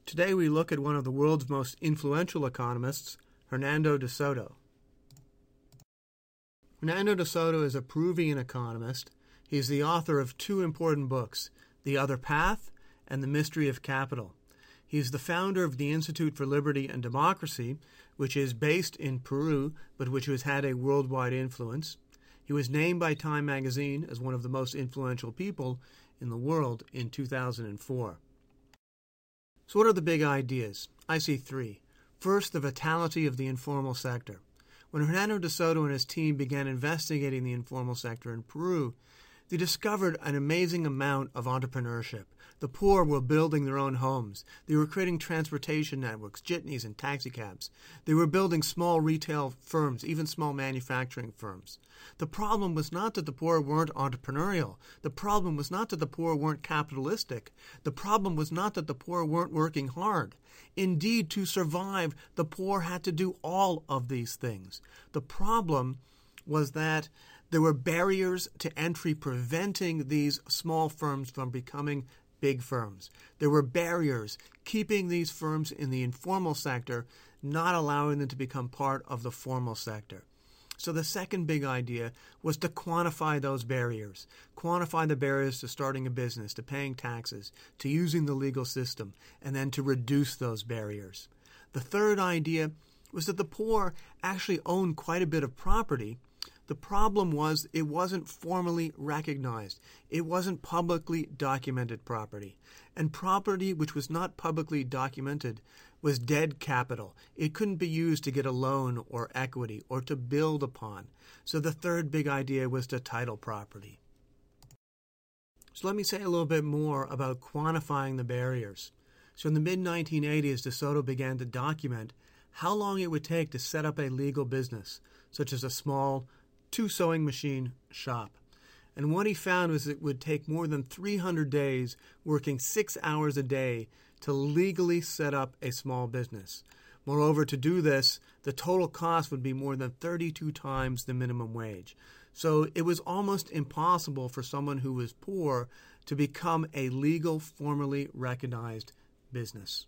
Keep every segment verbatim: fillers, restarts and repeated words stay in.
Today we look at one of the world's most influential economists, Hernando de Soto. Hernando de Soto is a Peruvian economist. He's the author of two important books, The Other Path and The Mystery of Capital. He's the founder of the Institute for Liberty and Democracy, which is based in Peru, but which has had a worldwide influence. He was named by Time magazine as one of the most influential people in the world in two thousand four. So what are the big ideas? I see three. First, the vitality of the informal sector. When Hernando de Soto and his team began investigating the informal sector in Peru, they discovered an amazing amount of entrepreneurship. The poor were building their own homes. They were creating transportation networks, jitneys and taxicabs. They were building small retail firms, even small manufacturing firms. The problem was not that the poor weren't entrepreneurial. The problem was not that the poor weren't capitalistic. The problem was not that the poor weren't working hard. Indeed, to survive, the poor had to do all of these things. The problem was that there were barriers to entry preventing these small firms from becoming big firms. There were barriers keeping these firms in the informal sector, not allowing them to become part of the formal sector. So the second big idea was to quantify those barriers. Quantify the barriers to starting a business, to paying taxes, to using the legal system, and then to reduce those barriers. The third idea was that the poor actually owned quite a bit of property. The problem was it wasn't formally recognized. It wasn't publicly documented property. And property which was not publicly documented was dead capital. It couldn't be used to get a loan or equity or to build upon. So the third big idea was to title property. So let me say a little bit more about quantifying the barriers. So in the mid nineteen eighties, De Soto began to document how long it would take to set up a legal business, such as a small two sewing machine shop. And what he found was it would take more than three hundred days, working six hours a day, to legally set up a small business. Moreover, to do this, the total cost would be more than thirty-two times the minimum wage. So it was almost impossible for someone who was poor to become a legal, formally recognized business.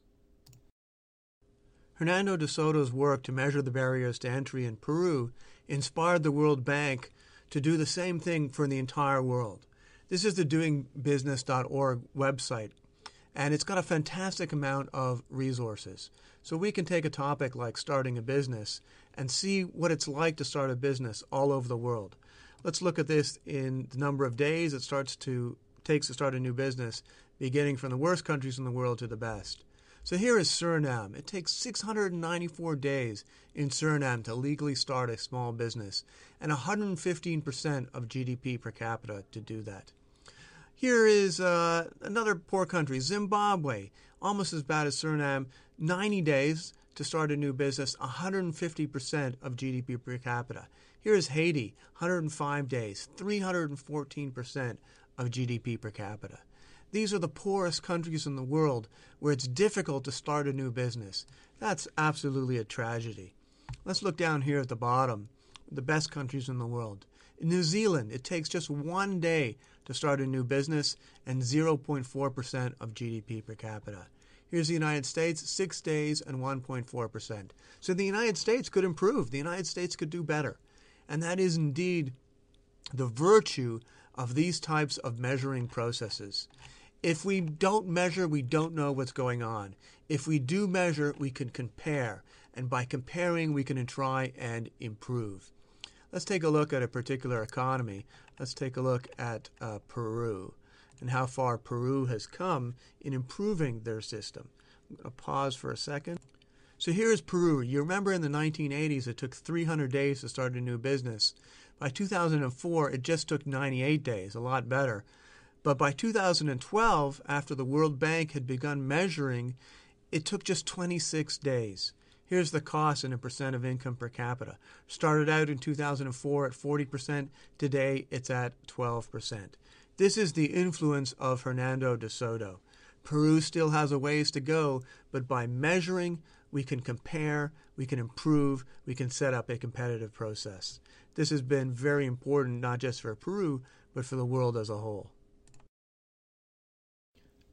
Hernando de Soto's work to measure the barriers to entry in Peru inspired the World Bank to do the same thing for the entire world. This is the doing business dot org website, and it's got a fantastic amount of resources. So we can take a topic like starting a business and see what it's like to start a business all over the world. Let's look at this in the number of days it starts to takes to start a new business, beginning from the worst countries in the world to the best. So here is Suriname. It takes six hundred ninety-four days in Suriname to legally start a small business, and one hundred fifteen percent of G D P per capita to do that. Here is uh, another poor country, Zimbabwe, almost as bad as Suriname, ninety days to start a new business, one hundred fifty percent of G D P per capita. Here is Haiti, one hundred five days, three hundred fourteen percent of G D P per capita. These are the poorest countries in the world where it's difficult to start a new business. That's absolutely a tragedy. Let's look down here at the bottom, the best countries in the world. In New Zealand, it takes just one day to start a new business and zero point four percent of G D P per capita. Here's the United States, six days and one point four percent. So the United States could improve. The United States could do better. And that is indeed the virtue of these types of measuring processes. If we don't measure, we don't know what's going on. If we do measure, we can compare. And by comparing, we can try and improve. Let's take a look at a particular economy. Let's take a look at uh, Peru and how far Peru has come in improving their system. I'm going to pause for a second. So here's Peru. You remember in the nineteen eighties, it took three hundred days to start a new business. By two thousand four, it just took ninety-eight days, a lot better. But by two thousand twelve, after the World Bank had begun measuring, it took just twenty-six days. Here's the cost in a percent of income per capita. Started out in two thousand four at forty percent. Today, it's at twelve percent. This is the influence of Hernando de Soto. Peru still has a ways to go, but by measuring, we can compare, we can improve, we can set up a competitive process. This has been very important, not just for Peru, but for the world as a whole.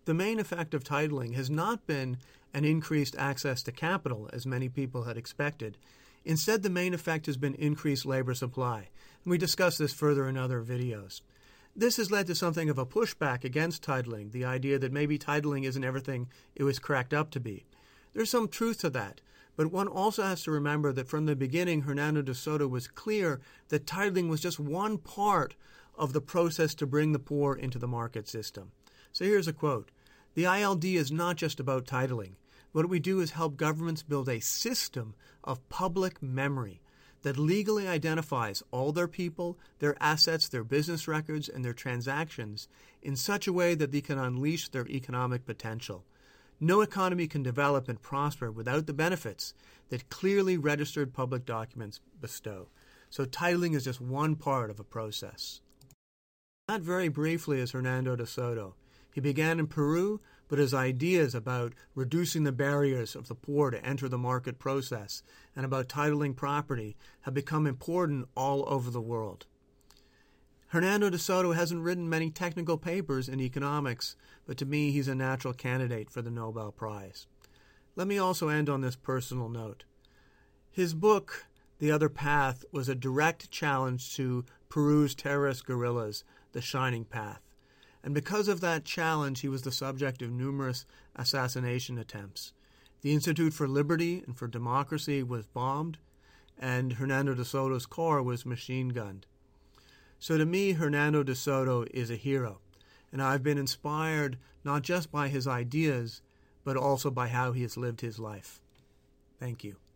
The main effect of titling has not been an increased access to capital, as many people had expected. Instead, the main effect has been increased labor supply. And we discuss this further in other videos. This has led to something of a pushback against titling, the idea that maybe titling isn't everything it was cracked up to be. There's some truth to that, but one also has to remember that from the beginning, Hernando de Soto was clear that titling was just one part of the process to bring the poor into the market system. So here's a quote. "The I L D is not just about titling. What we do is help governments build a system of public memory that legally identifies all their people, their assets, their business records, and their transactions in such a way that they can unleash their economic potential. No economy can develop and prosper without the benefits that clearly registered public documents bestow." So titling is just one part of a process. That very briefly is Hernando de Soto. He began in Peru, but his ideas about reducing the barriers of the poor to enter the market process and about titling property have become important all over the world. Hernando de Soto hasn't written many technical papers in economics, but to me he's a natural candidate for the Nobel Prize. Let me also end on this personal note. His book, The Other Path, was a direct challenge to Peru's terrorist guerrillas, the Shining Path. And because of that challenge, he was the subject of numerous assassination attempts. The Institute for Liberty and for Democracy was bombed, and Hernando de Soto's car was machine-gunned. So to me, Hernando de Soto is a hero, and I've been inspired not just by his ideas, but also by how he has lived his life. Thank you.